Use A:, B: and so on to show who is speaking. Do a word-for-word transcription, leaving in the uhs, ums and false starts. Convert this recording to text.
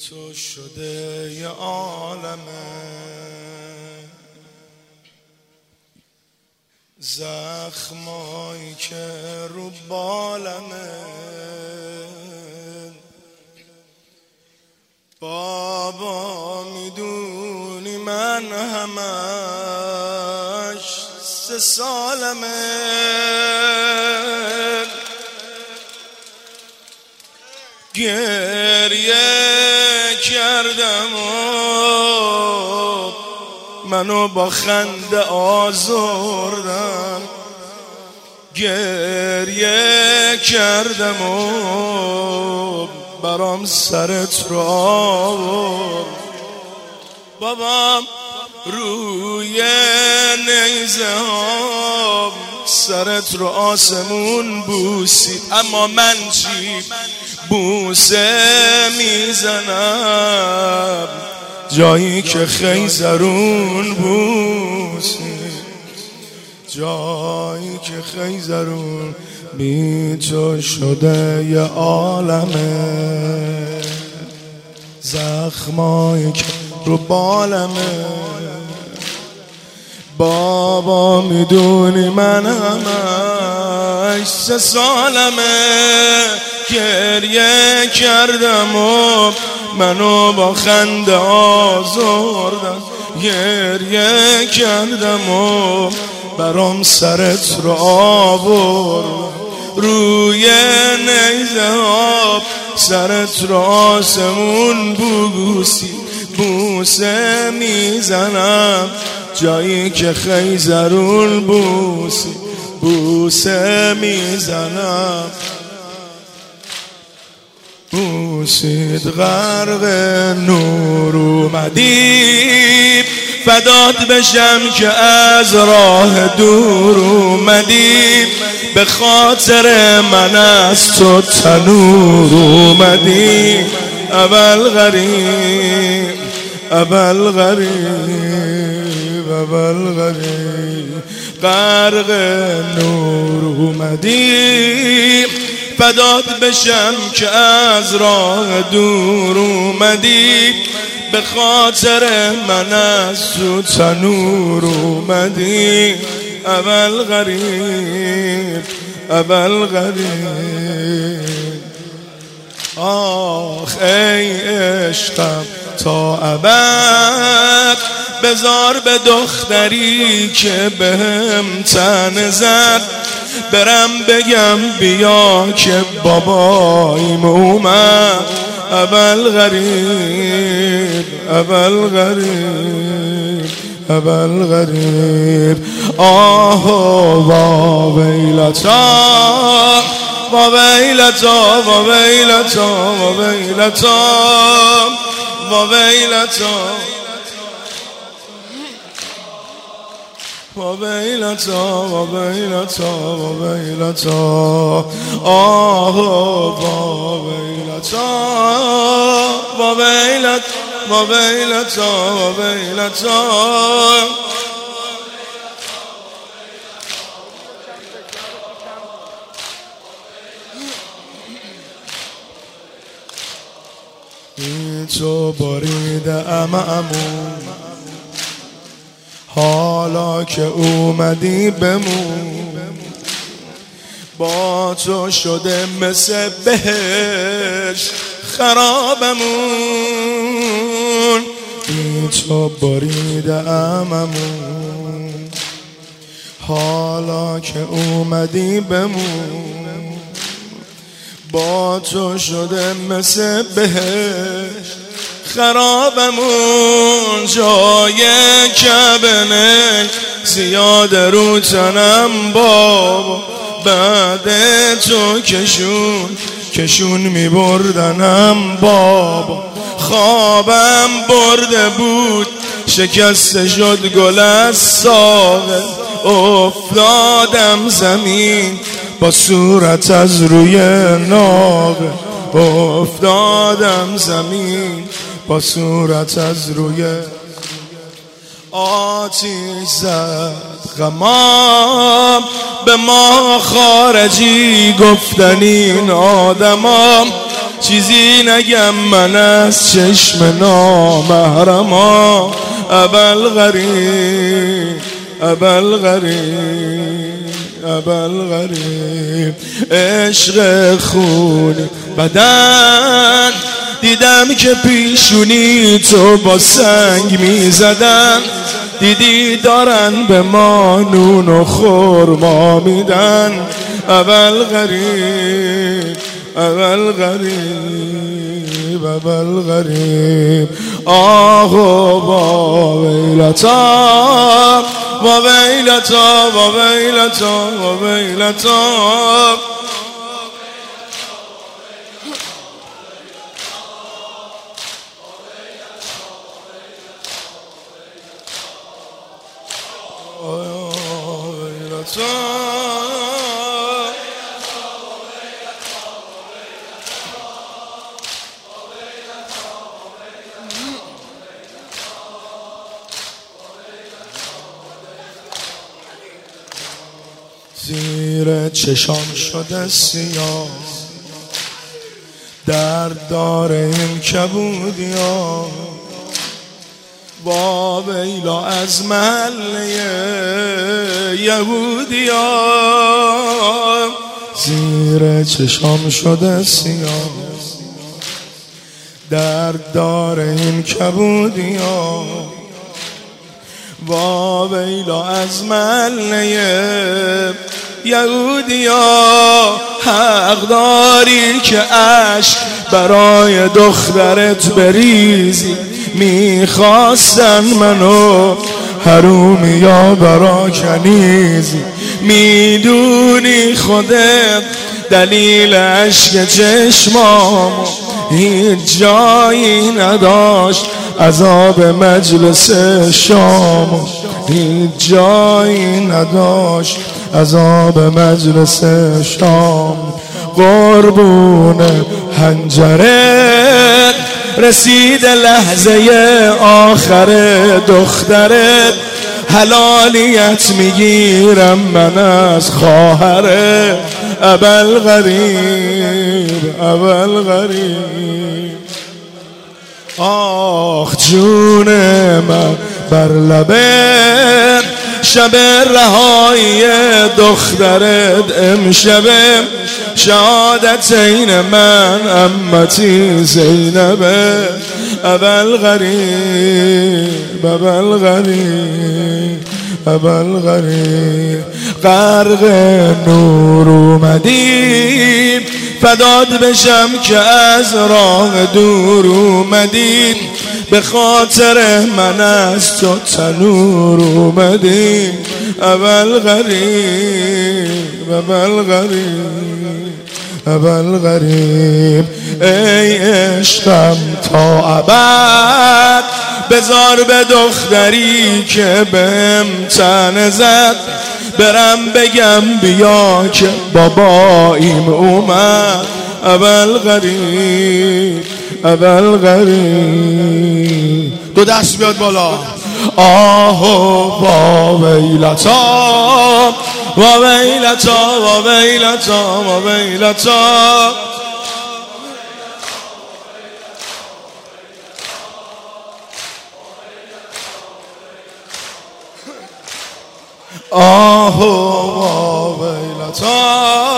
A: تو شده یه عالمه، زخمایی که رو بالمه. بابا میدونی من همش سه سالمه، گریه کردم و منو با خنده آزردم، گریه کردم و برام سرت رو آورد. بابام روی نیزه ها سرت رو آسمون بوسید، اما من چی؟ بوسه میزنم جایی که خیزرون بوسید، جایی که خیزرون. بی تو شده یه عالمه، زخمایی که رو بالمه. بابا میدونی من همش سه سالمه، گریه کردم و منو با خنده آزردم، گریه کردم و برام سرت رو آورد. روی نیزه ها سرت رو آسمون بوسی، بوسه میزنم جایی که خیزرون بوسی، بوسه میزنم. بوسید غرق نور اومدی، فدات بشم که از راه دور اومدی، به خاطر من از تو تنور اومدی. اول غریب اول غریب اول غریب غرق نور اومدی، فدات بشم که از راه دور اومدی، به خاطر من از تو تنور اومدی. اول غریب اول غریب. آخ ای عشقم تا ابد، بذار به دختری که بهم تن زد برم بگم بیا که باباییم اومد. اول غریب اول غریب اول غریب. آه وا ویلتا وا ویلتا وا ویلتا وا ویلتا وا ویلتا وا ویلتا وا ویلتا وا ویلتا. آه وا ویلتا وا ویلتا وا ویلتا وا ویلتا. بی تو بریده ام امون، حالا که اومدی بمون. با تو شده مثل بهشت خرابمون، بی تو بریده ام امون، حالا که اومدی بمون. با تو شده مثل بهشت خرابمون، جای کبنه زیاد رو تنم بابا، بعد تو کشون کشون می بردنم بابا. خوابم برده بود شکسته شد گل از ساقه، افتادم زمین با صورت از روی ناقه، افتادم زمین با صورت از روی. آتیش زد غمام به ما خارجی گفتن این آدمام، چیزی نگم من از چشم نامحرما ابوالغریب ابوالغریب ابوالغریب عشق خونی بدن دیدم که پیشونی تو با سنگ میزدن دیدی دارن به ما نون و خورما میدن ابوالغریب ابوالغریب ابوالغریب آه با ویلتا با ویلتا با ویلتا با ویلتا زیر چشام شده سیاه درد داره این کبودیا با ویلا از محله یهودیا زیر چشام شده سیاه درد داره این کبودیا با ویلا از محله یهودیا حق داری که عشق برای دخترت بریزی میخواستن منو حرومیا برا کنیزی میدونی خودت دلیل عشق چشمامو هیچ جایی نداشت عذاب مجلس شام هیچ جایی نداشت عذاب مجلس شام قربون حنجرت رسید لحظه آخر دخترت حلالیت میگیرم من از خواهر ابوالغریب ابوالغریب آخ جون من بر لبت شب رهایی دخترت امشبه شهادتین من امتی زینبه ابوالغریب ابوالغریب ابوالغریب غرق نور اومدیم فداد بشم که از راه دور اومدیم به خاطر من از تو تنور اومدیم ابوالغریب ابوالغریب ابوالغریب ای عشقم تا ابد بذار به دختری که بهم تن زد برم بگم بیا که باباییم اومد ابوالغریب ابوالغریب دو دست بیاد بالا آهو با ویلتا با ویلتا با ویلتا با ویلتا آهو با ویلتا